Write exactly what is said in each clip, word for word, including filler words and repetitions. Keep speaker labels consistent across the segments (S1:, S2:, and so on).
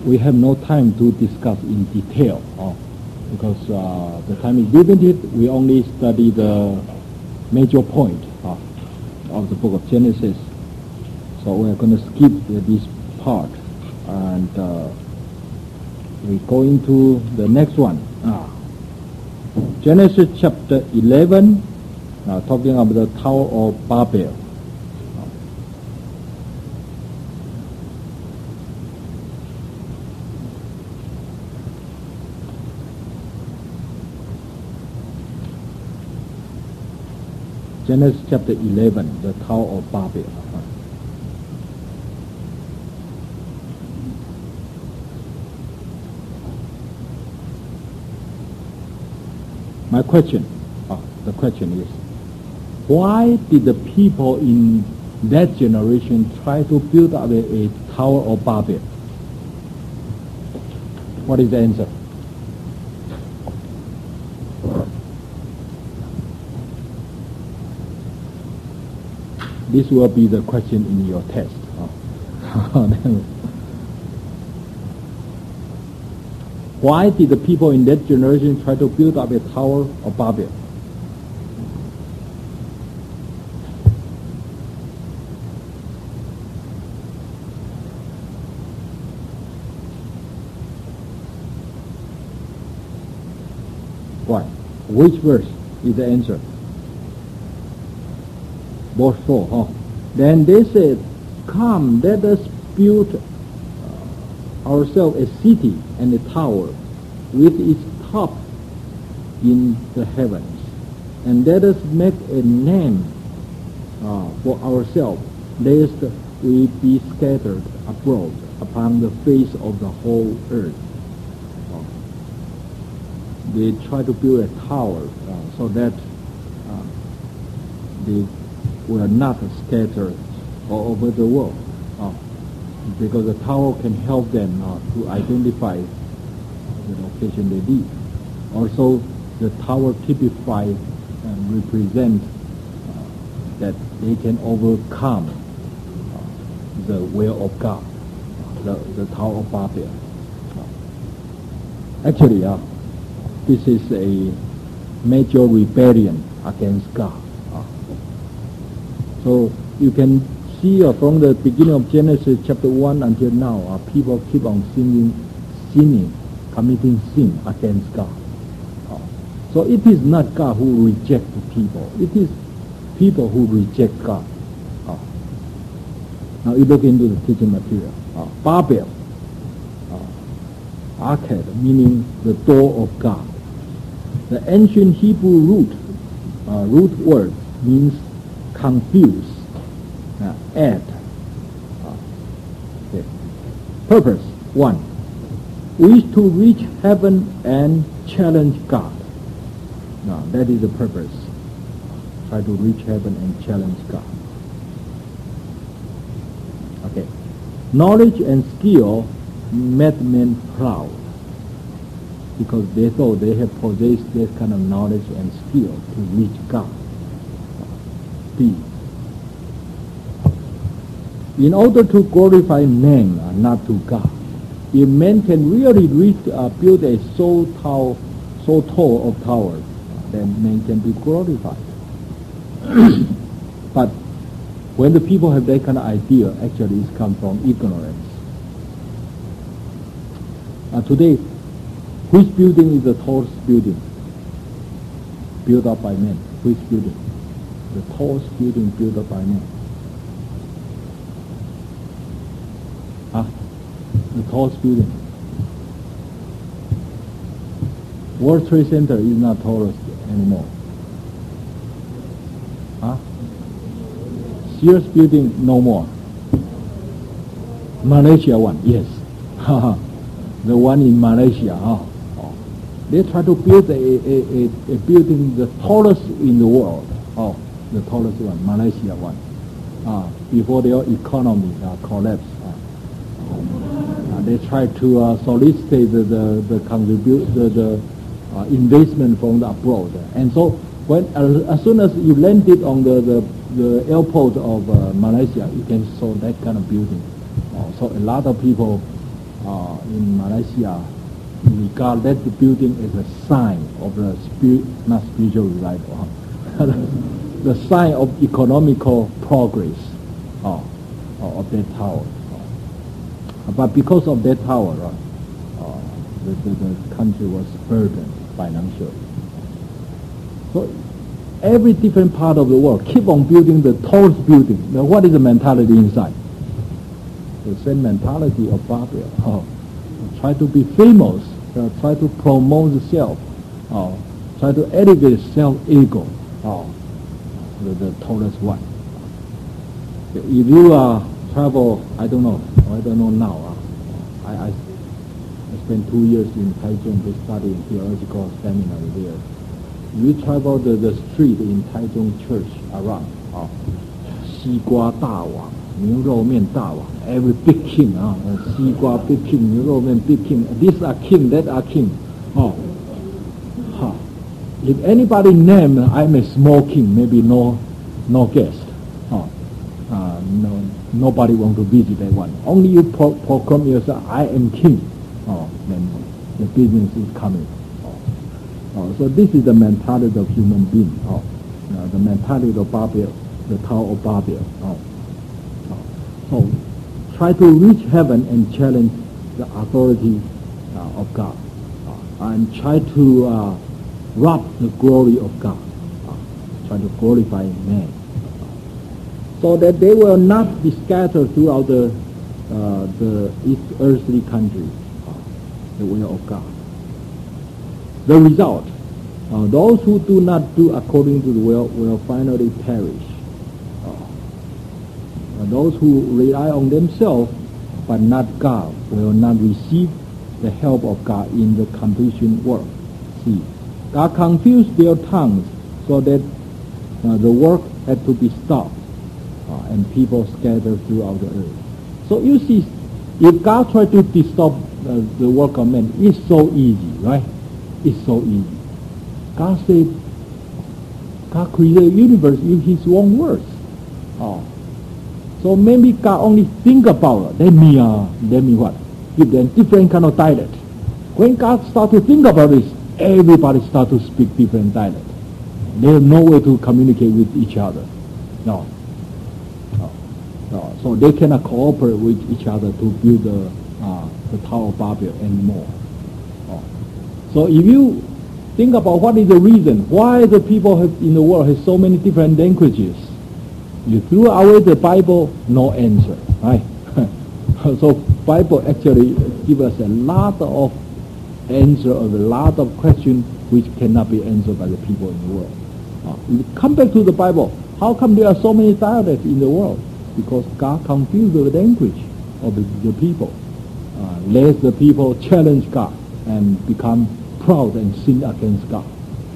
S1: we have no time to discuss in detail uh, because uh, the time is limited. We only study the major point uh, of the book of Genesis. So we're going to skip uh, this part and uh, we go into the next one. Uh, Genesis chapter eleven, uh, talking about the Tower of Babel. Genesis chapter eleven, the Tower of Babel. My question, uh, the question is, why did the people in that generation try to build up a, a Tower of Babel? What is the answer? This will be the question in your test. Why did the people in that generation try to build up a Tower of Babel? Why? Which verse is the answer? Verse four, huh? Then they said, come, let us build uh, ourselves a city and a tower with its top in the heavens, and let us make a name uh, for ourselves, lest we be scattered abroad upon the face of the whole earth. Uh, they try to build a tower uh, so that uh, they were not scattered all over the world, uh, because the tower can help them uh, to identify the location they live. Also, the tower typifies and represents uh, that they can overcome uh, the will of God, uh, the, the Tower of Babel. Uh, actually, uh, this is a major rebellion against God. So you can see uh, from the beginning of Genesis chapter one until now, uh, people keep on sinning, sinning, committing sin against God. Uh, so it is not God who rejects people. It is people who reject God. Uh, now you look into the teaching material. Uh, Babel, uh, Arcade, meaning the door of God. The ancient Hebrew root, uh, root word means confuse, uh, add. Uh, okay. Purpose, one, wish to reach heaven and challenge God. Now, that is the purpose. Try to reach heaven and challenge God. Okay. Knowledge and skill made men proud because they thought they had possessed that kind of knowledge and skill to reach God. In order to glorify man, uh, not to God. If man can really reach, uh, build a so tall, so tall of tower, uh, then man can be glorified. But when the people have that kind of idea, actually it comes from ignorance. Uh, today, which building is the tallest building built up by man? Which building? The tallest building built up by man. Huh? The tallest building. World Trade Center is not tallest anymore. Huh? Sears building, no more. Malaysia one, yes. The one in Malaysia. Huh? Oh. They try to build a, a, a, a building the tallest in the world. Oh. The tallest one, Malaysia one, uh, before their economy uh, collapsed. Uh, uh, they tried to uh, solicit the the, the contribute the, the uh, investment from the abroad, and so when uh, as soon as you landed on the the, the airport of uh, Malaysia, you can saw that kind of building. Uh, so a lot of people uh, in Malaysia regard that building as a sign of the spirit, not spiritual revival, the sign of economical progress uh, of that tower. Uh, but because of that tower, uh, uh, the, the, the country was burdened financially. So every different part of the world keep on building the tallest building. Now, what is the mentality inside? The same mentality of Babel. Oh, try to be famous, uh, try to promote the self, oh, try to elevate self-ego, oh, the, the tallest one. If you uh, travel, I don't know, I don't know now. Uh, I, I, I spent two years in Taichung to study theological seminary there. You travel the, the street in Taichung Church around, oh, 西瓜大王, 牛肉面大王, every big king, uh, 西瓜 big king, 牛肉面 big king, this are king, that are king. Oh, huh. If anybody name I'm a small king, maybe no, no guest. Oh, uh, no, nobody want to visit that one. Only you pro- proclaim yourself, I am king. Oh, then the business is coming. Oh, so this is the mentality of human being. Oh, uh, the mentality of Babel, the Tower of Babel. Oh, oh. So try to reach heaven and challenge the authority uh, of God, uh, and try to uh, rob the glory of God. Uh, try to glorify man, uh, so that they will not be scattered throughout the uh, the earthly country. Uh, the will of God. The result, uh, those who do not do according to the will will finally perish. Uh, those who rely on themselves but not God will not receive the help of God in the completion work. See, God confused their tongues so that uh, the work had to be stopped uh, and people scattered throughout the earth. So you see, if God tried to stop uh, the work of man, it's so easy, right? It's so easy. God said, God created the universe in His own words. Oh. So maybe God only think about it. Let me, uh, let me what? Give them different kind of dialect. When God start to think about this, everybody start to speak different dialect. They have no way to communicate with each other. No. No. No. So they cannot cooperate with each other to build the, uh, the Tower of Babel anymore. So if you think about what is the reason why the people have, in the world have so many different languages, you threw away the Bible, no answer, right? So Bible actually gives us a lot of answer of a lot of questions which cannot be answered by the people in the world. Uh, you come back to the Bible. How come there are so many dialects in the world? Because God confused the language of the, the people. Uh, lest the people challenge God and become proud and sin against God.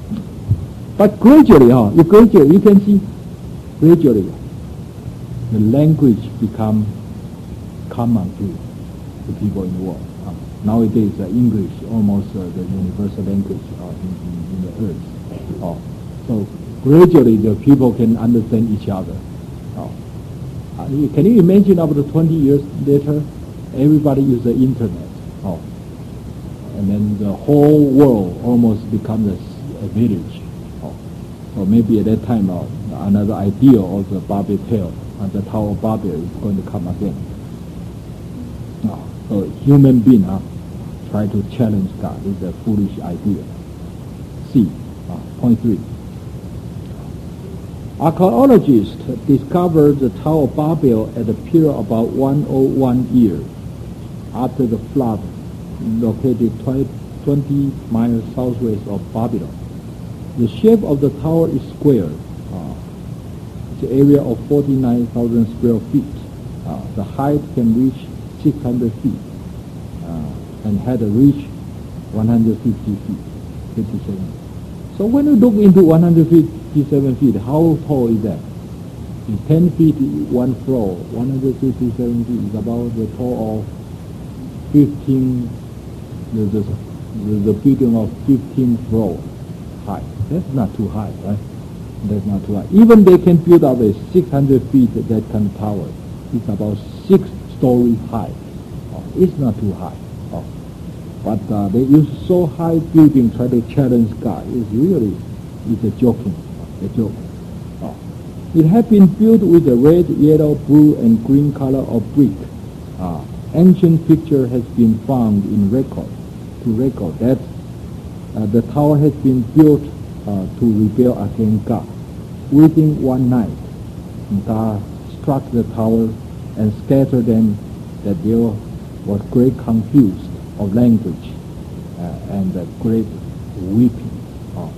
S1: But gradually, huh, you gradually, you can see, gradually, the language become common to the people in the world. Uh, nowadays, uh, English almost uh, the universal language uh, in, in, in the earth. Uh, so gradually, the people can understand each other. Uh, uh, can you imagine after twenty years later, everybody uses the internet? Uh, and then the whole world almost becomes a, a village. Oh. So maybe at that time uh, another idea of the Babel tale, uh, the Tower of Babel is going to come again. Oh. So human being uh, try to challenge God is a foolish idea. C, uh, point three. Archaeologists discovered the Tower of Babel at a period about one hundred one years after the flood, located twenty miles southwest of Babylon. The shape of the tower is square. Uh, it's an area of forty-nine thousand square feet. Uh, the height can reach six hundred feet uh, and had a reach one hundred fifty feet, fifty-seven. So when you look into one hundred fifty-seven feet, how tall is that? In ten feet, one floor, one hundred fifty-seven feet is about the tall of fifteen. The, the, the building of fifteen floors high. That's not too high, right? That's not too high. Even they can build up a six hundred feet that kind of tower. It's about six stories high. Oh. It's not too high. Oh. But uh, they use so high building try to challenge God. It's really, it's a joking, a joke. Oh. It had been built with a red, yellow, blue, and green color of brick. Uh, ancient picture has been found in record to record that uh, the tower has been built uh, to rebel against God. Within one night, God struck the tower and scattered them, that there was great confusion of language uh, and uh, great weeping. Oh.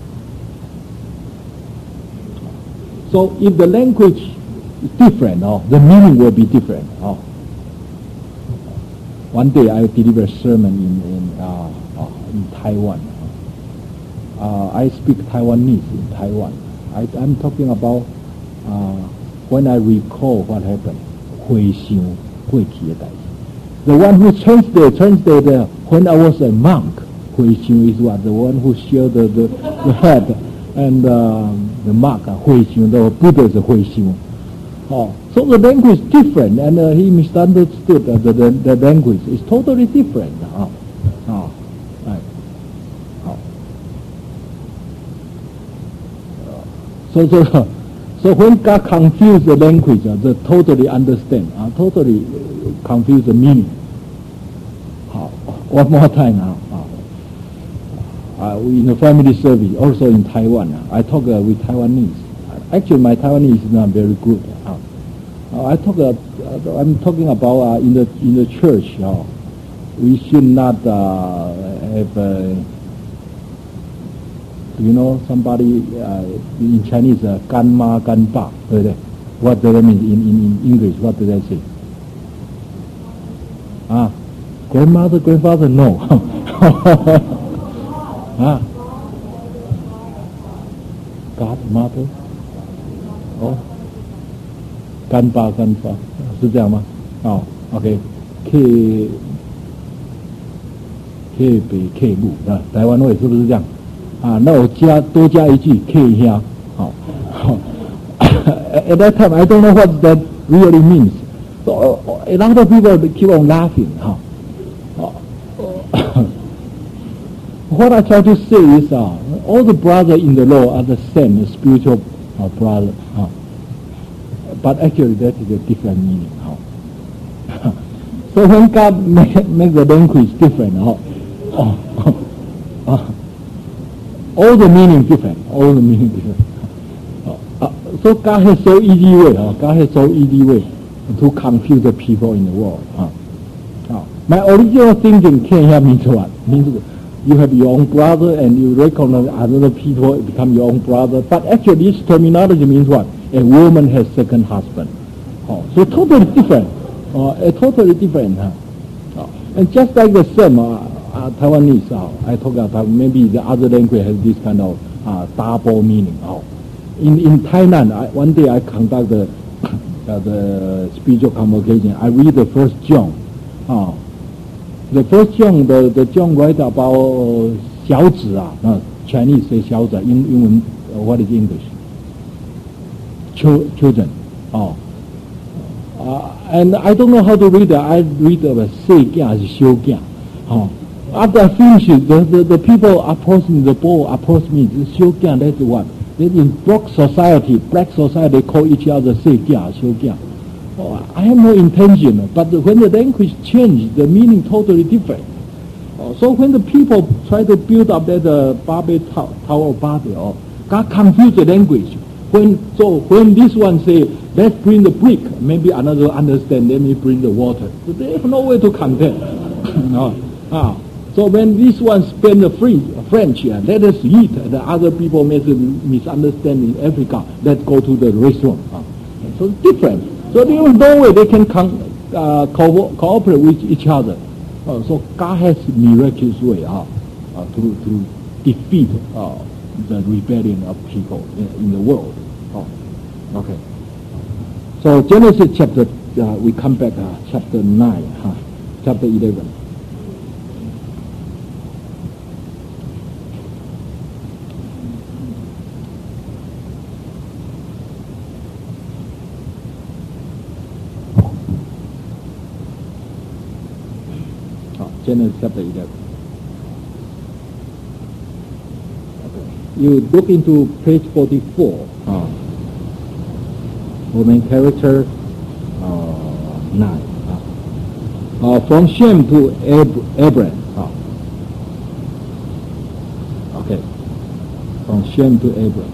S1: So if the language is different, oh, the meaning will be different. Oh. One day I delivered a sermon in, in, uh, uh, in Taiwan. Uh, I speak Taiwanese in Taiwan. I, I'm talking about uh, when I recall what happened. 回想过去的代志. The one who translated, translated when I was a monk, 回想 is what? The one who shared the, the, the head and uh, the mark, 回想, the Buddha is 回想. Oh, so the language is different, and uh, he misunderstood uh, the, the, the language. It's totally different. Oh, oh, right. Oh. So, so, so when God confused the language, uh, they totally understand, uh, totally confuse the meaning. Uh, one more time now. Uh, uh, in the family service, also in Taiwan, uh, I talk uh, with Taiwanese. Actually, my Taiwanese is not very good. Uh, uh, I talk. Uh, I'm talking about uh, in the in the church. Uh, we should not uh, have. Uh, you know, somebody uh, in Chinese, uh, 干妈干爸, what does that mean in, in, in English? What does that say? Ah, grandmother, grandfather? No. ah, godmother? Oh, 干爸干爸是这样吗？哦 ，OK， K K 北 K 母啊，台湾会是不是这样？啊，那我加多加一句 K 乡，好，好。At that time, I don't know what that really means. So, uh, a lot of people keep on laughing. Huh? Uh, what I try to say is, uh, all the brothers in the Lord are the same spiritual uh, brother. Huh? But actually, that is a different meaning. Huh? So when God make, make the language different, huh? oh, uh, all the meaning different, all the meaning different. Uh, uh, so God has so easy way, uh, God has so easy way to confuse the people in the world. Uh. Uh, my original thinking came here means what? Means you have your own brother and you recognize other people become your own brother. But actually this terminology means what? A woman has second husband. Uh, so totally different. Uh, a totally different. Huh? Uh, and just like the same, uh, Uh, Taiwanese, uh, I talk about maybe the other language has this kind of uh, double meaning. Uh. In in Thailand, I, one day I conduct the, uh, the spiritual convocation. I read the first John. Uh, the first John, the, the John write about 小子啊, uh, Chinese say 小子, in, in uh, what is English? Ch- children. Uh, uh, and I don't know how to read it. I read about 细囝还是小囝. Uh, After I finish it, the, the, the people approach me, the boy approach me, Xiuqian, that's what. Then in black society, black society, they call each other Seiqian, Xiuqian. Oh, I have no intention, but when the language changes, the meaning totally different. Oh, so when the people try to build up that uh, Babel Tower of Babel, oh, God confuse the language. When, so when this one say, let's bring the brick, maybe another understand, let me bring the water. So they have no way to compare. no. ah. So when this one spend the free, French, uh, let us eat. The other people may misunderstand in Africa. Let's go to the restaurant. Uh. So it's different. So there is no way they can con- uh, co- cooperate with each other. Uh, so God has miraculous way uh, uh, to to defeat uh, the rebellion of people in, in the world. Oh. Okay. So Genesis chapter, uh, we come back uh, chapter nine, huh? chapter eleven. Uh, Genesis chapter eleven. Okay. You look into page forty-four. Uh, Roman character uh, nine. Uh, uh, from Shem to Ab- Abraham. Uh, okay. From Shem to Abraham.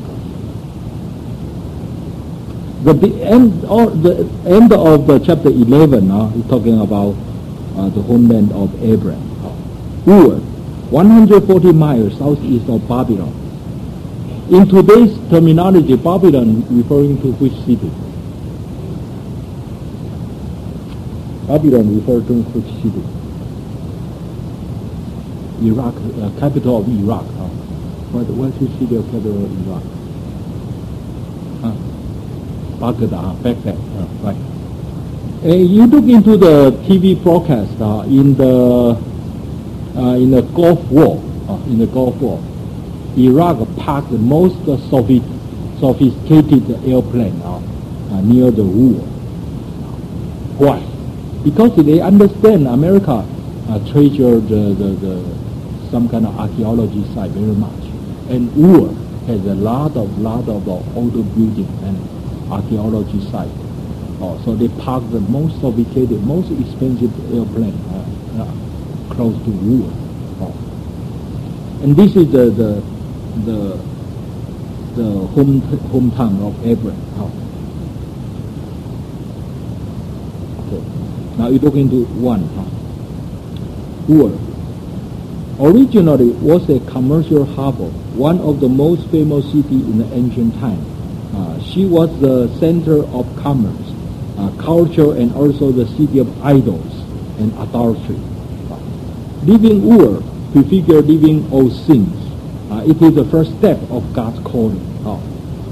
S1: The, the end, or the end of the chapter eleven, uh, is talking about uh, the homeland of Abraham. Uh, Ur, one hundred forty miles southeast of Babylon. In today's terminology, Babylon referring to which city? Babylon referring to which city? Iraq, uh, capital of Iraq. Uh, what, what's the city of capital of Iraq? Uh, Baghdad, Baghdad, uh, right. Uh, you look into the T V broadcast uh, in the uh, in the Gulf War, uh, in the Gulf War, Iraq parked the most uh, sophi- sophisticated airplane uh, uh, near the war. Why? Because they understand America uh, treasure the, the, the some kind of archaeology site very much, and Ur has a lot of lot of uh, older building and archaeology site. Oh, so they park the most sophisticated, most expensive airplane uh, uh, close to Ur. Oh. And this is the the the, the home hometown of Abraham. Oh. Okay. Now you look into one. Huh? Ur originally was a commercial harbor, one of the most famous cities in the ancient time. Uh, she was the center of commerce, uh, culture, and also the city of idols and adultery. Uh, leaving Ur prefigure leaving all sins. Uh, it is the first step of God's calling. Uh,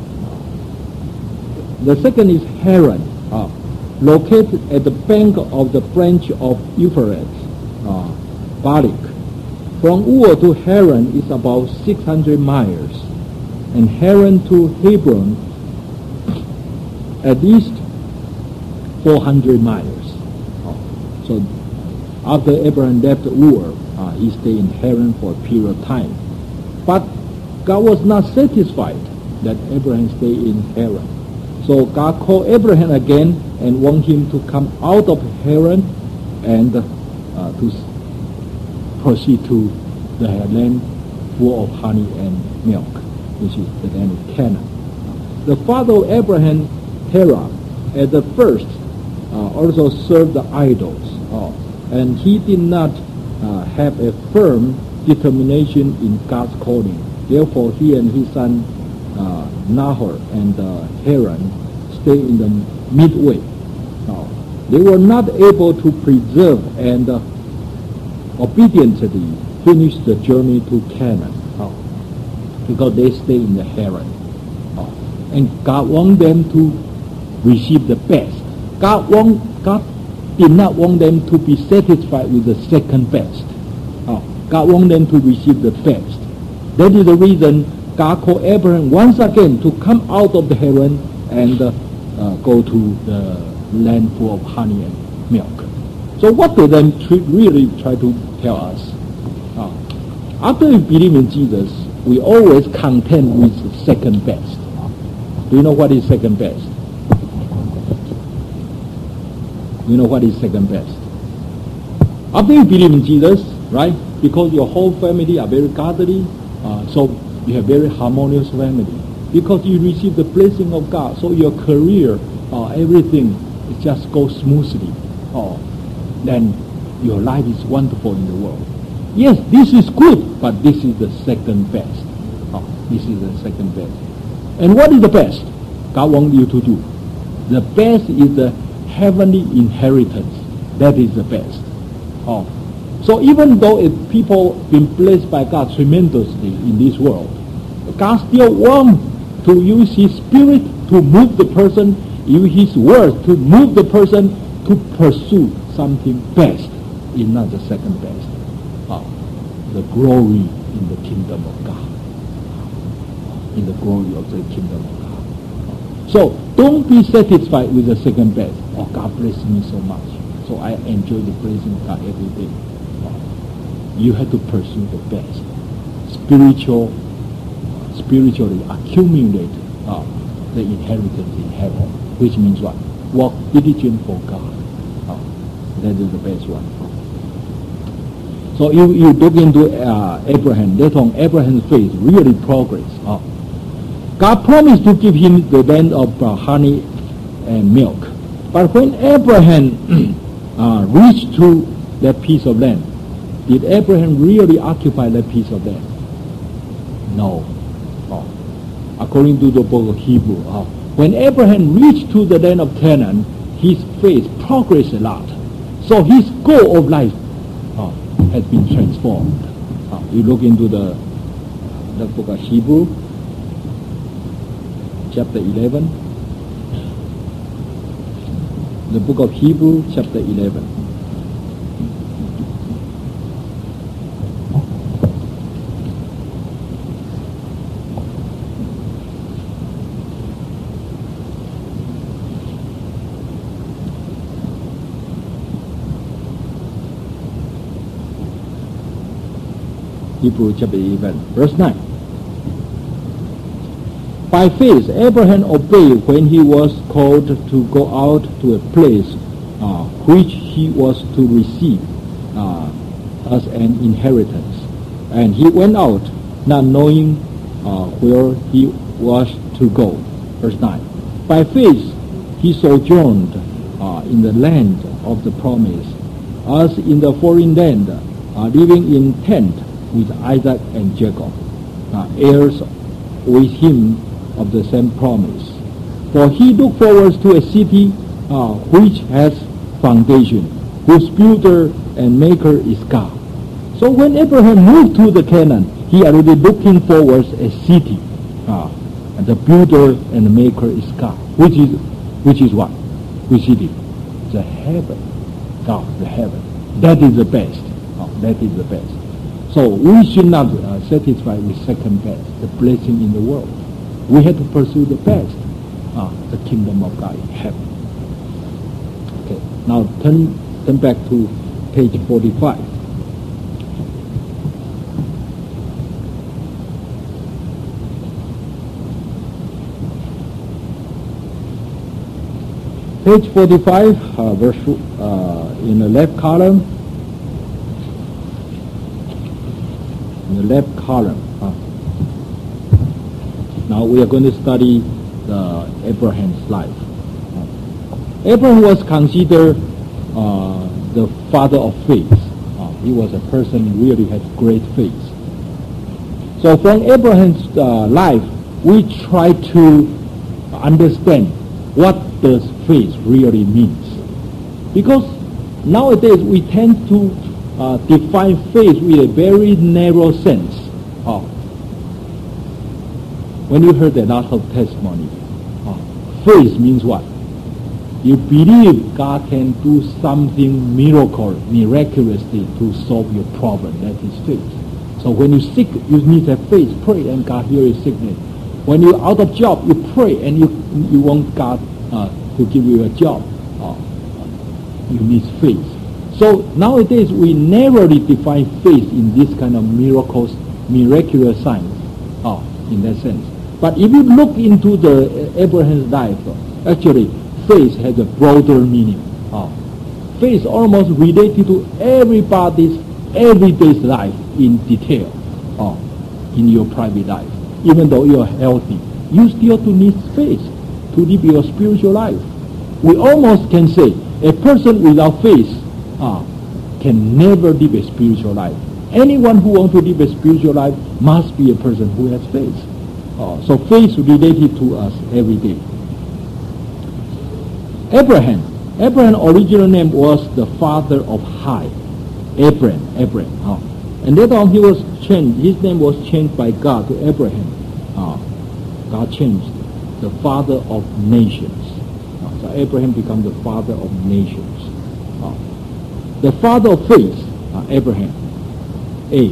S1: the second is Haran, uh, located at the bank of the branch of Euphrates, uh, Balik. From Ur to Haran is about six hundred miles, and Haran to Hebron at least four hundred miles. Oh. So after Abraham left Ur, uh, he stayed in Haran for a period of time. But God was not satisfied that Abraham stayed in Haran. So God called Abraham again and want him to come out of Haran and uh, to proceed to the land full of honey and milk, which is the land of Canaan. The father of Abraham, Terah, at the first uh, also served the idols, uh, and he did not uh, have a firm determination in God's calling. Therefore, he and his son uh, Nahor and uh, Haran stayed in the midway. Uh, they were not able to preserve and uh, obediently finish the journey to Canaan uh, because they stayed in the Haran. Uh, and God wanted them to receive the best. God want, God did not want them to be satisfied with the second best. Uh, God wanted them to receive the best. That is the reason God called Abraham once again to come out of the Haran and uh, uh, go to the land full of honey and milk. So what do they tr- really try to tell us? Uh, after we believe in Jesus, we always content with the second best. Do you know what is second best? You know what is second best? After you believe in Jesus, right? Because your whole family are very godly, uh, so you have very harmonious family. Because you receive the blessing of God, so your career, uh, everything, it just goes smoothly. Uh, then your life is wonderful in the world. Yes, this is good, but this is the second best. Uh, this is the second best. And what is the best God wants you to do? The best is the heavenly inheritance. That is the best. Oh. So even though if people been blessed by God tremendously in this world, God still wants to use His Spirit to move the person, use His Word to move the person to pursue something best, is not the second best. Oh. The glory in the kingdom of God. In the glory of the kingdom of God. Oh. So don't be satisfied with the second best. Oh, God bless me so much, so I enjoy the blessing of God every day. Oh. you have to pursue the best. Spiritual, spiritually accumulate uh, the inheritance in heaven, which means what? Walk diligent for God. Uh, that is the best one. So you, you look into uh, Abraham, later on Abraham's faith really progress. Uh, God promised to give him the land of uh, honey and milk. But when Abraham uh, reached to that piece of land, did Abraham really occupy that piece of land? No. Oh. According to the book of Hebrew, oh. when Abraham reached to the land of Canaan, his faith progressed a lot. So his goal of life oh, has been transformed. Oh. You look into the, the book of Hebrew, chapter eleven. The book of Hebrew, chapter eleven. Hebrew chapter eleven, verse nine. By faith, Abraham obeyed when he was called to go out to a place uh, which he was to receive uh, as an inheritance. And he went out not knowing uh, where he was to go. Verse nine. By faith, he sojourned uh, in the land of the promise, as in the foreign land, uh, living in tent with Isaac and Jacob, uh, heirs with him of the same promise. For he looked forward to a city uh, which has foundation, whose builder and maker is God. So when Abraham moved to the Canaan, he already looking forward a city, uh, and the builder and the maker is God. Which is, which is what? Which city? The heaven. God, the heaven. That is the best. Uh, that is the best. So we should not uh, satisfy with second best, the blessing in the world. We have to pursue the best, uh, the kingdom of God in heaven. Okay, now turn, turn back to page forty-five. Page forty-five, uh, verse, uh, in the left column, in the left column. Uh, now we are going to study the Abraham's life. Uh, Abraham was considered uh, the father of faith. Uh, he was a person who really had great faith. So from Abraham's uh, life, we try to understand what does faith really means. Because nowadays we tend to uh, define faith with a very narrow sense. Uh, when you heard a lot of testimony, uh, faith means what? You believe God can do something miracle, miraculously to solve your problem. That is faith. So when you're sick, you need to have faith. Pray and God heal your sickness. When you're out of job, you pray and you you want God uh, to give you a job. Uh, you need faith. So nowadays we narrowly define faith in this kind of miracles, miraculous signs, uh, in that sense. But if you look into the uh, Abraham's life, uh, actually faith has a broader meaning. Uh, faith almost related to everybody's everyday life in detail, uh, in your private life. Even though you are healthy, you still to need faith to live your spiritual life. We almost can say a person without faith uh, can never live a spiritual life. Anyone who wants to live a spiritual life must be a person who has faith. Uh, so faith related to us every day. Abraham. Abraham's original name was the father of high. Abraham. Abraham. Uh, and later on he was changed. His name was changed by God to Abraham. Uh, God changed the father of nations. Uh, so Abraham became the father of nations. Uh, the father of faith, uh, Abraham. A.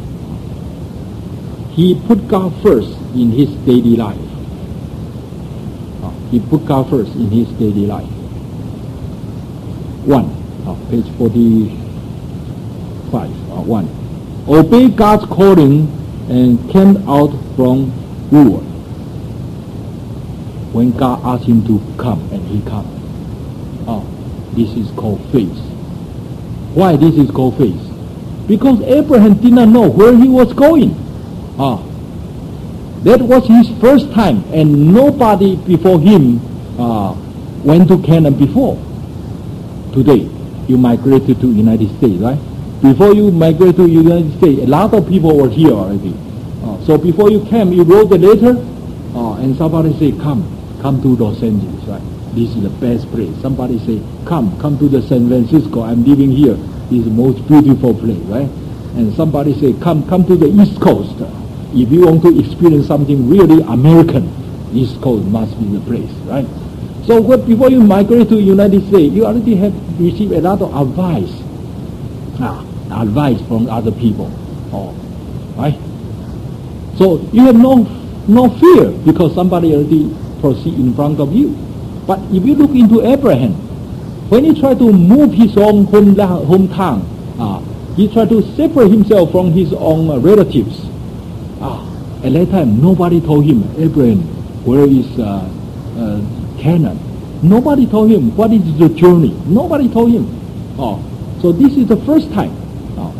S1: He put God first in his daily life. Uh, he put God first in his daily life. One. Uh, page forty-five. Uh, one. obeyed God's calling and came out from Ur. When God asked him to come, and he came. Oh, this is called faith. Why this is called faith? Because Abraham did not know where he was going. Ah, that was his first time, and nobody before him uh, went to Canaan before. Today, you migrated to United States, right? Before you migrated to United States, a lot of people were here already. Uh, so before you came, you wrote a letter, uh, and somebody say, come, come to Los Angeles, right? This is the best place. Somebody say, come, come to the San Francisco. I'm living here. This is the most beautiful place, right? And somebody say, come, come to the East Coast. If you want to experience something really American, East Coast must be the place, right? So what, before you migrate to the United States, you already have received a lot of advice, ah, advice from other people, oh, right? So you have no no fear because somebody already proceed in front of you. But if you look into Abraham, when he tried to move his own home, hometown, ah, he tried to separate himself from his own uh, relatives. Ah, at that time, nobody told him, Abraham, where is uh, uh, Canaan? Nobody told him what is the journey. Nobody told him. Oh, so this is the first time. Oh,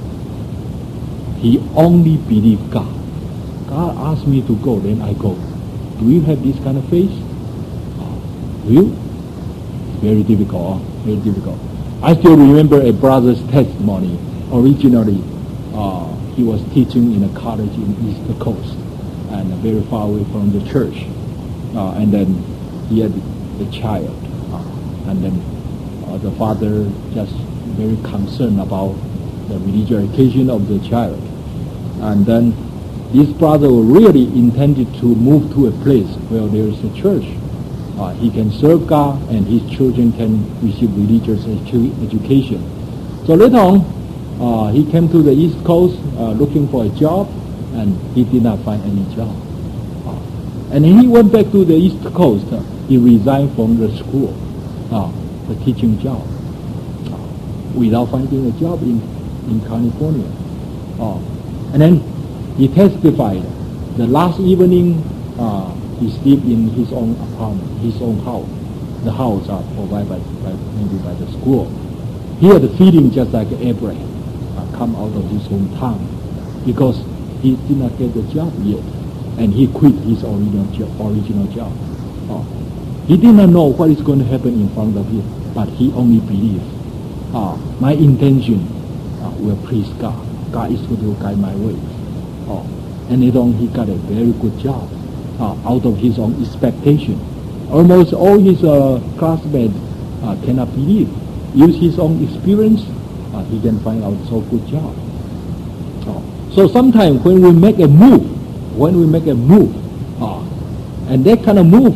S1: he only believed God. God asked me to go, then I go. Do you have this kind of faith? Oh, do you? Very difficult. Oh, very difficult. I still remember a brother's testimony. Originally, uh, he was teaching in a college in East Coast and uh, very far away from the church. Uh, and then he had a child. Uh, and then uh, the father just very concerned about the religious education of the child. And then this brother really intended to move to a place where there is a church. Uh, he can serve God and his children can receive religious edu- education. So later on, uh, he came to the East Coast uh, looking for a job, and he did not find any job. Uh, and then he went back to the East Coast. Uh, he resigned from the school, uh, the teaching job, uh, without finding a job in, in California. Uh, and then he testified the last evening uh, he slept in his own apartment, his own house. The house are provided by, by, maybe by the school. He had a feeling just like Abraham, uh, come out of his hometown, because he did not get the job yet, and he quit his original job. Original job. Uh, he did not know what is going to happen in front of him, but he only believed. Uh, my intention uh, will please God. God is going to guide my way. Uh, and later on, he got a very good job. Uh, out of his own expectation. Almost all his uh, classmates uh, cannot believe. Use his own experience, uh, he can find out so good job. Uh, so sometimes when we make a move, when we make a move, uh, and that kind of move,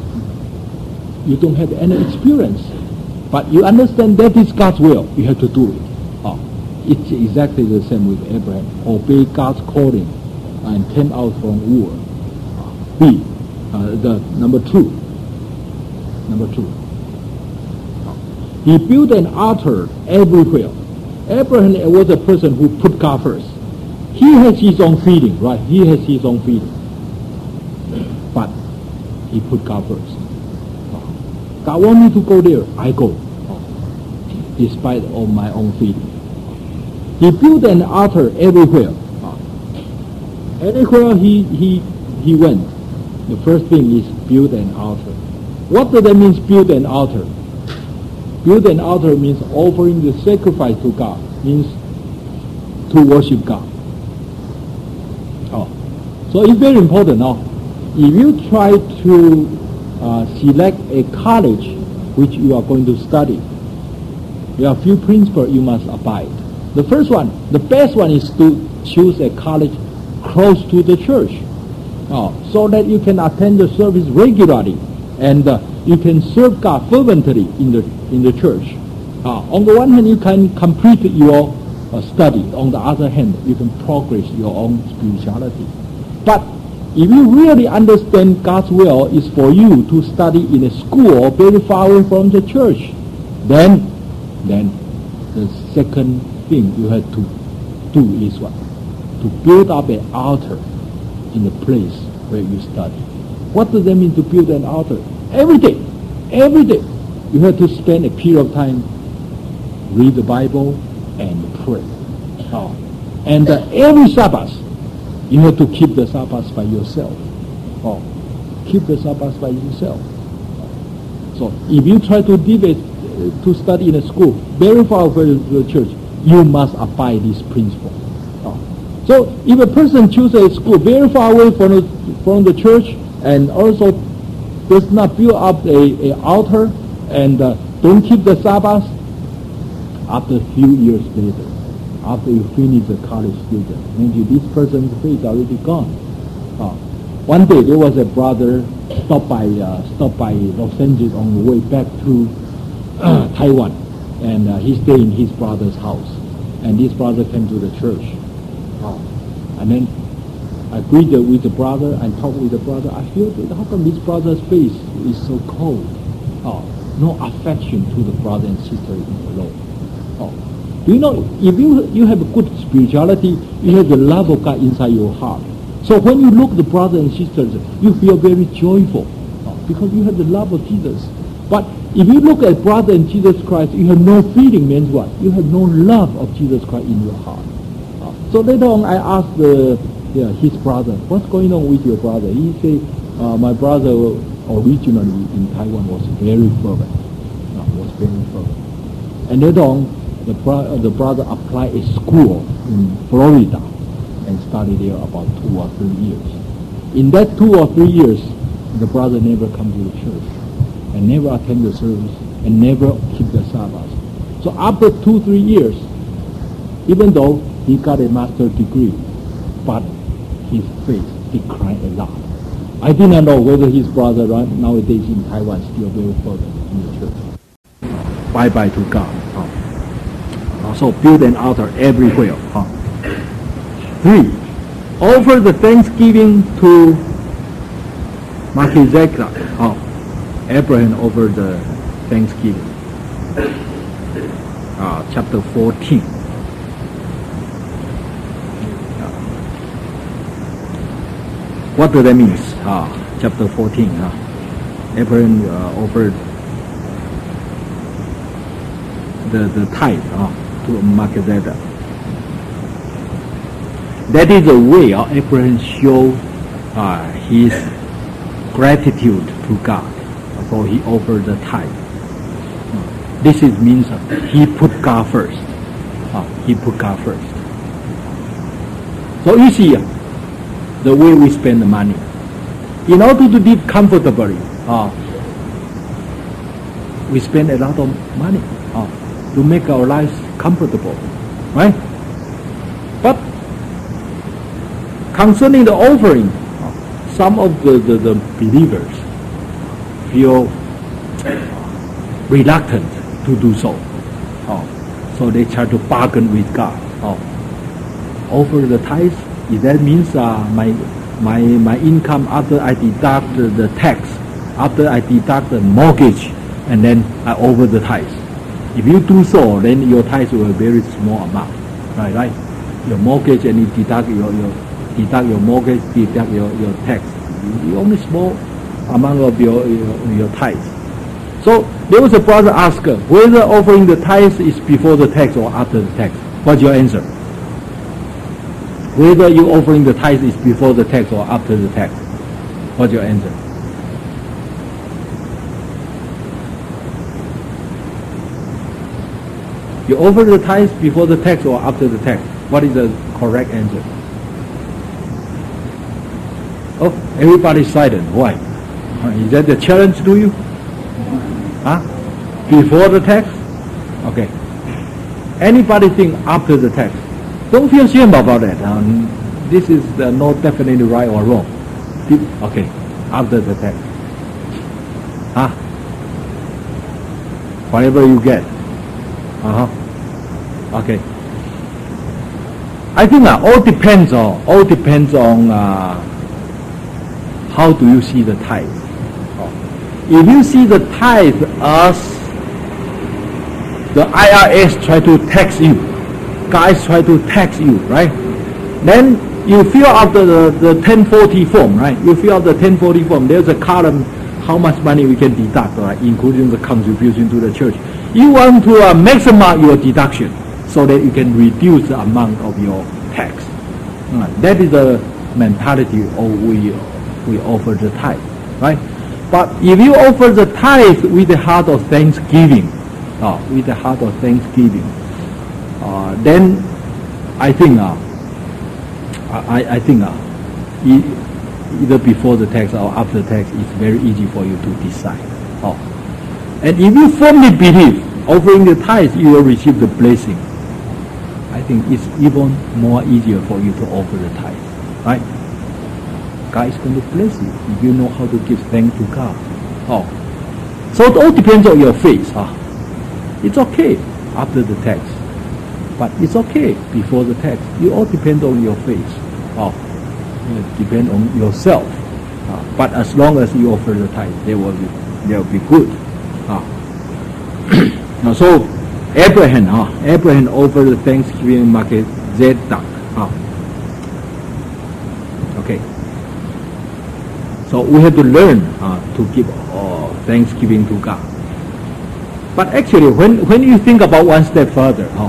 S1: you don't have any experience, but you understand that is God's will, you have to do it. Uh, it's exactly the same with Abraham. Obey God's calling and came out from Ur. B, uh, the number two. Number two. He built an altar everywhere. Abraham was a person who put God first. He has his own feeling, right? He has his own feeling. But he put God first. God wants me to go there, I go. Despite of my own feeling. He built an altar everywhere. Anywhere he, he, he went. The first thing is build an altar. What does that mean, build an altar? Build an altar means offering the sacrifice to God, means to worship God. Oh. So it's very important now. If you try to uh, select a college which you are going to study, there are a few principles you must abide. The first one, the best one is to choose a college close to the church. Oh, so that you can attend the service regularly, and uh, you can serve God fervently in the in the church. Uh, on the one hand, you can complete your uh, study. On the other hand, you can progress your own spirituality. But if you really understand God's will is for you to study in a school very far away from the church, then then the second thing you have to do is what? To build up an altar in the place where you study. What does that mean to build an altar? Every day, every day, you have to spend a period of time, read the Bible and pray. Oh. And uh, every Sabbath, you have to keep the Sabbath by yourself. Oh. Keep the Sabbath by yourself. So if you try to debate, uh, to study in a school very far from the church, you must abide this principle. Oh. So if a person chooses a school very far away from the, from the church and also does not build up a, a altar and uh, don't keep the Sabbath, after a few years later, after you finish the college student, maybe this person's faith is already gone. Oh. One day there was a brother stopped by uh, stopped by Los Angeles on the way back to uh, Taiwan, and uh, he stayed in his brother's house. And this brother came to the church, oh. and then I greeted with the brother and talked with the brother. I feel that how come this brother's face is so cold? Oh, no affection to the brother and sister in the Lord. Oh, do you know if you you have a good spirituality, you have the love of God inside your heart. So when you look at the brothers and sisters, you feel very joyful uh, because you have the love of Jesus. But if you look at brother and Jesus Christ, you have no feeling, means what? You have no love of Jesus Christ in your heart. Uh, so later on, I asked the, yeah, his brother, what's going on with your brother? He said, uh, my brother originally in Taiwan was very fervent. Uh, was very fervent. And later on, the, bro- uh, the brother applied a school in Florida and studied there about two or three years. In that two or three years, the brother never come to the church and never attend the service and never keep the Sabbath. So after two, three years, even though he got a master's degree, but his faith declined a lot. I do not know whether his brother right nowadays in Taiwan still very fervent in the church. Bye-bye to God. Uh, so build an altar everywhere. Uh. Three, offer the thanksgiving to Melchizedek. Oh, Abraham offered the thanksgiving. Uh, chapter fourteen. Uh, what does that mean? Uh, chapter fourteen. Uh, Abraham uh, offered the, the tithe uh, to Melchizedek. That is a way uh, Abraham showed uh, his gratitude to God. So he offered the tithe. Uh, this is means uh, he put God first. Uh, he put God first. So you see uh, the way we spend the money. In order to live comfortably, uh, we spend a lot of money uh, to make our lives comfortable, right? But concerning the offering, some of the, the, the believers feel reluctant to do so. Oh, so they try to bargain with God. Oh, offer the tithes, if that means uh, my, my, my income after I deduct the, the tax, after I deduct the mortgage, and then I offer the tithes. If you do so, then your tithes will be a very small amount. Right, right? Your mortgage and you deduct your, your deduct your mortgage, deduct your, your tax. The only small amount of your, your, your tithes. So there was a brother asked whether offering the tithes is before the tax or after the tax. What's your answer? Whether you offering the tithes is before the tax or after the tax. What's your answer? You offer the tithes before the tax or after the tax. What is the correct answer? Oh, everybody's silent. Why? Is that the challenge to you? Huh? Before the tax? Okay. Anybody think after the tax? Don't feel shame about that. Um, this is uh, not definitely right or wrong. Okay, after the tax. Huh? Whatever you get. Uh-huh. Okay. I think uh, all depends on all depends on uh, how do you see the tithe. Oh. If you see the tithe as the I R S try to tax you, guys try to tax you, right? Then you fill out the, the, the ten forty form, right? You fill out the ten forty form. There's a column how much money we can deduct, right? Including the contribution to the church. You want to uh, maximize your deduction so that you can reduce the amount of your tax. Right. That is the mentality of we we offer the tithe, right? But if you offer the tithe with the heart of thanksgiving, uh, with the heart of thanksgiving, uh, then I think, uh, I, I think, uh, either before the tax or after the tax, it's very easy for you to decide. Oh. And if you firmly believe offering the tithe, you will receive the blessing. I think it's even more easier for you to offer the tithe, right? God is going to bless you if you know how to give thanks to God. Oh, so it all depends on your faith. Huh? It's okay after the tax, but it's okay before the tax. It all depends on your faith. Oh, it depends on yourself. Uh, but as long as you offer the tithe, they will be, they will be good. Uh. So Abraham, uh, Abraham offered the thanksgiving market Zedek. Uh. Okay. So we have to learn uh, to give uh, thanksgiving to God. But actually, when, when you think about one step further, uh,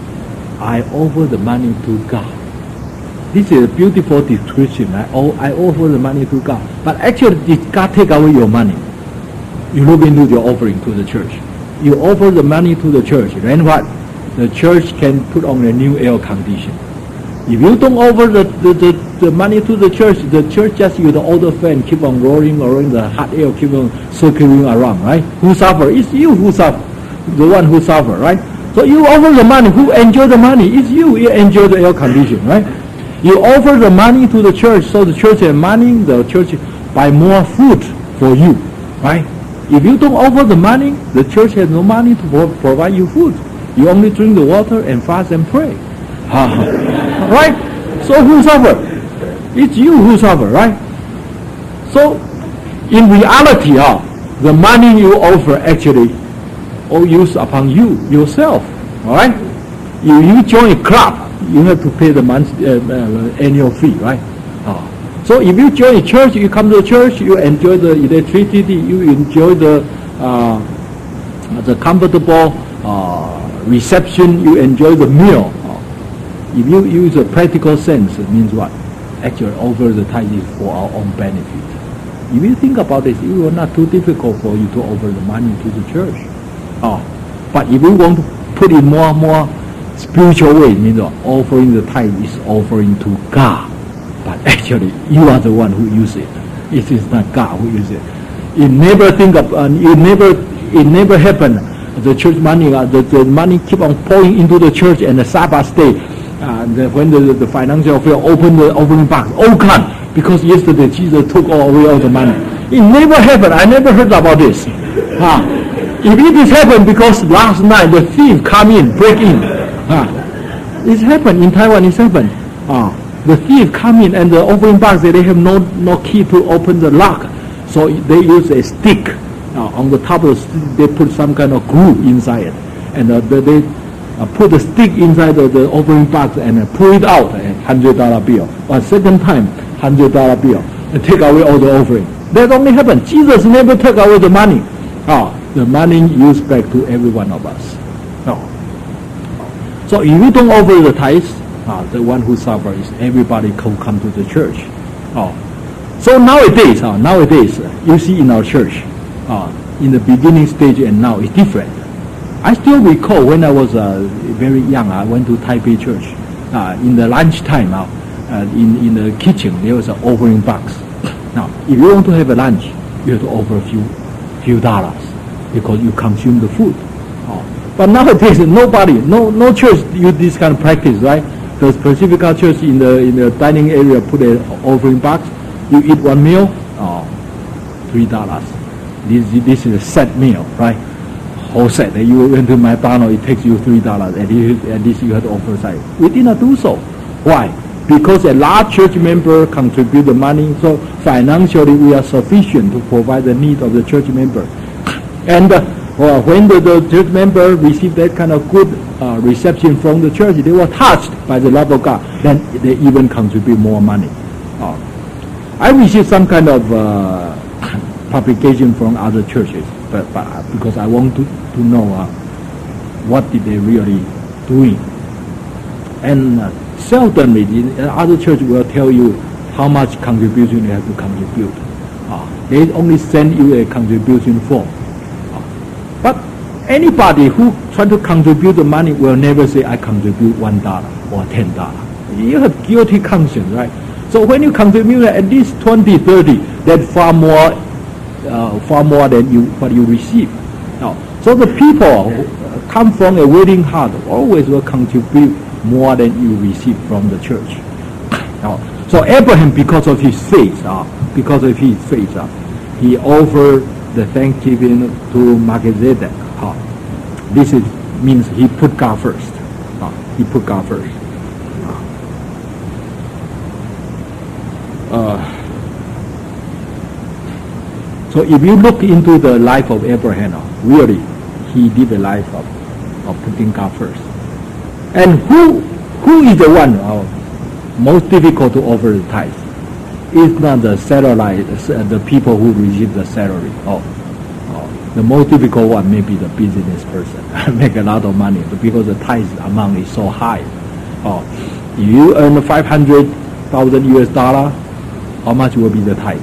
S1: I offer the money to God. This is a beautiful description. I, I offer the money to God. But actually, did God take away your money? You look into your offering to the church. You offer the money to the church. Then what? The church can put on a new air condition. If you don't offer the, the, the, the money to the church, the church just use the older fan, keep on roaring, roaring, the hot air keep on circling around, right? Who suffer? It's you who suffer, the one who suffer, right? So you offer the money, who enjoy the money? It's you, you enjoy the air condition, right? You offer the money to the church, so the church has money, the church buy more food for you, right? If you don't offer the money, the church has no money to pro- provide you food. You only drink the water and fast and pray. Right? So who suffer? It's you who suffer, right? So in reality, uh, the money you offer actually all used upon you, yourself. Alright? If you join a club, you have to pay the month, uh, uh, annual fee, right? Uh, so if you join a church, you come to the church, you enjoy the electricity, you enjoy the uh, the comfortable uh, reception, you enjoy the meal. If you use a practical sense, it means what? Actually, offer the tithe is for our own benefit. If you think about this, it will not too difficult for you to offer the money to the church. Oh, but if you want to put it more more spiritual way, it means offering the tithe is offering to God. But actually, you are the one who uses it. It is not God who uses it. It never think of, uh, it never, it never happened. The church money, uh, the, the money keep on pouring into the church, and the Sabbath day. Uh, the, when the, the financial affair opened the offering box, all gone, because yesterday Jesus took all away all the money. It never happened. I never heard about this. Uh, if it is happened because last night the thief come in, break in. Uh, it's happened in Taiwan. It's happened. Uh, the thief come in and the offering box, they have no no key to open the lock, so they use a stick. Uh, on the top of the stick, they put some kind of glue inside it, and uh, they. Uh, put the stick inside the, the offering box and uh, pull it out, a hundred dollar bill. Or second time, hundred dollar bill, and take away all the offering. That only happened. Jesus never took away the money. Oh, the money used back to every one of us. No. So if you don't offer the tithes, uh, the one who suffers is everybody who come to the church. Oh, so nowadays, uh, nowadays uh, you see in our church, uh, in the beginning stage and now it's different. I still recall when I was uh, very young, I went to Taipei Church. Uh, in the lunchtime, uh, uh, in, in the kitchen, there was an offering box. Now, if you want to have a lunch, you have to offer a few, few dollars because you consume the food. Uh, but nowadays, nobody, no, no church use this kind of practice, right? The Pacifica Church in the in the dining area put an offering box. You eat one meal, uh, three dollars. This this is a set meal, right? Whole set. That you went to McDonald's, it takes you three dollars. At least, at least you have to offer side. We did not do so. Why? Because a large church member contribute the money, so financially we are sufficient to provide the need of the church member. And uh, Or when the, the church member received that kind of good uh, reception from the church, they were touched by the love of God. Then they even contribute more money. Uh, I received some kind of uh, publication from other churches, but, but because I want to, to know uh, what did they really doing. And uh, seldomly, the other church will tell you how much contribution you have to contribute. Uh, they only send you a contribution form. But anybody who try to contribute the money will never say, I contribute one dollar or ten dollars. You have guilty conscience, right? So when you contribute at least twenty, thirty, that's far more, uh, far more than you what you receive. Now, so the people who come from a willing heart always will contribute more than you receive from the church. Now, so Abraham, because of his faith, uh, because of his faith, uh, he offered the thanksgiving to Melchizedek. Uh, this is, means he put God first. Uh, he put God first. Uh, so if you look into the life of Abraham, uh, really, he did the life of, of putting God first. And who who is the one uh, most difficult to offer the tithe? It's not the salary, the people who receive the salary. Oh, oh, the most difficult one may be the business person, make a lot of money because the tithe amount is so high. Oh, if you earn five hundred thousand U S dollar, how much will be the tithe?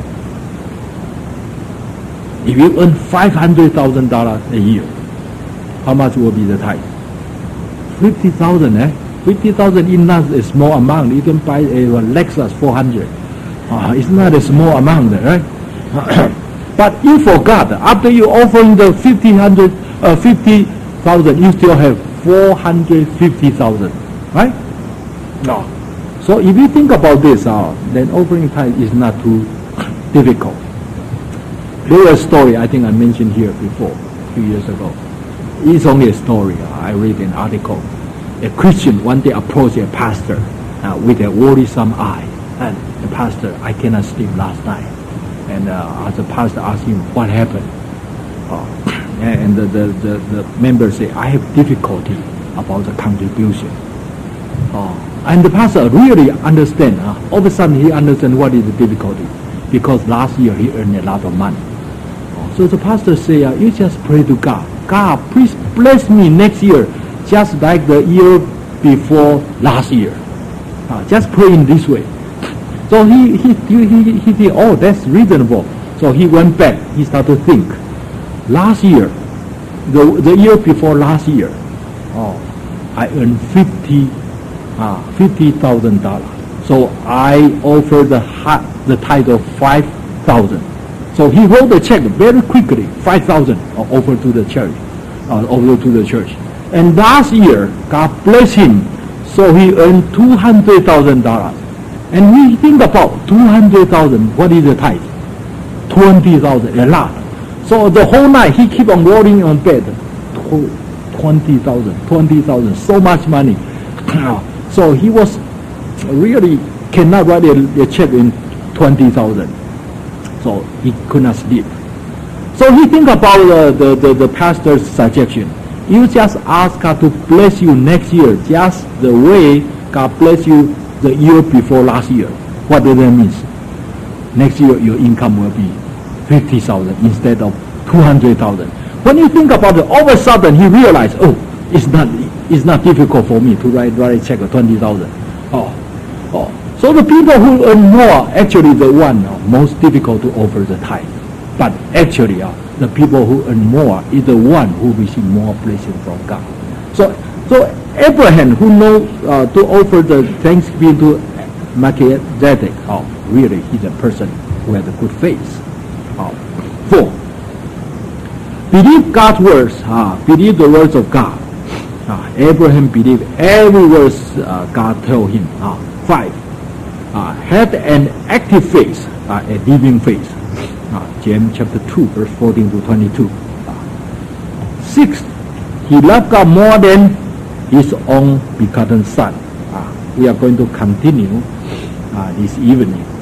S1: If you earn five hundred thousand dollars a year, how much will be the tithe? Fifty thousand, eh? Fifty thousand is not a small amount. You can buy a Lexus four hundred. Uh, it's not a small amount, right? But you forgot, after you offering the fifty hundred, uh, fifty thousand, you still have four hundred fifty thousand, right? No. So if you think about this, uh, then offering tithe is not too difficult. There was a story I think I mentioned here before, a few years ago. It's only a story. Uh, I read an article. A Christian one day approached a pastor uh, with a worrisome eye. And the pastor, I cannot sleep last night. And uh, as the pastor asked him, what happened? Uh, and the, the, the, the member said, I have difficulty about the contribution. Uh, and the pastor really understand. Uh, all of a sudden he understands what is the difficulty. Because last year he earned a lot of money. Uh, so the pastor said, uh, you just pray to God. God, please bless me next year, just like the year before last year. Uh, just pray in this way. So he he he he, he did, oh, that's reasonable. So he went back. He started to think. Last year, the the year before last year, oh, I earned fifty uh, fifty thousand dollars. So I offered the the tithe of five thousand. So he wrote the check very quickly, five thousand uh, over to the church, uh, over to the church. And last year, God bless him, so he earned two hundred thousand dollars. And we think about two hundred thousand. What is the tithe? Twenty thousand, a lot. So the whole night he keep on rolling on bed. Twenty thousand, twenty thousand, so much money. So he was really cannot write a, a check in twenty thousand. So he could not sleep. So he think about uh, the, the, the pastor's suggestion. You just ask God to bless you next year, just the way God bless you the year before last year. What does that mean? Next year your income will be fifty thousand instead of two hundred thousand. When you think about it, all of a sudden he realized, oh, it's not it's not difficult for me to write write a check of twenty thousand. Oh, oh. So the people who earn more actually the one uh, most difficult to offer the tithe. But actually, uh, the people who earn more is the one who receive more blessing from God. So, so Abraham, who knows uh, to offer the thanksgiving to Melchizedek, oh, really, he's a person who has a good faith. Oh. Four, believe God's words. Uh, believe the words of God. Uh, Abraham believed every word uh, God told him. Uh, five, uh, had an active faith, uh, a living faith. Uh, James chapter two, verse fourteen to twenty-two. Uh, six, he loved God more than his own begotten son. Uh, we are going to continue uh, this evening.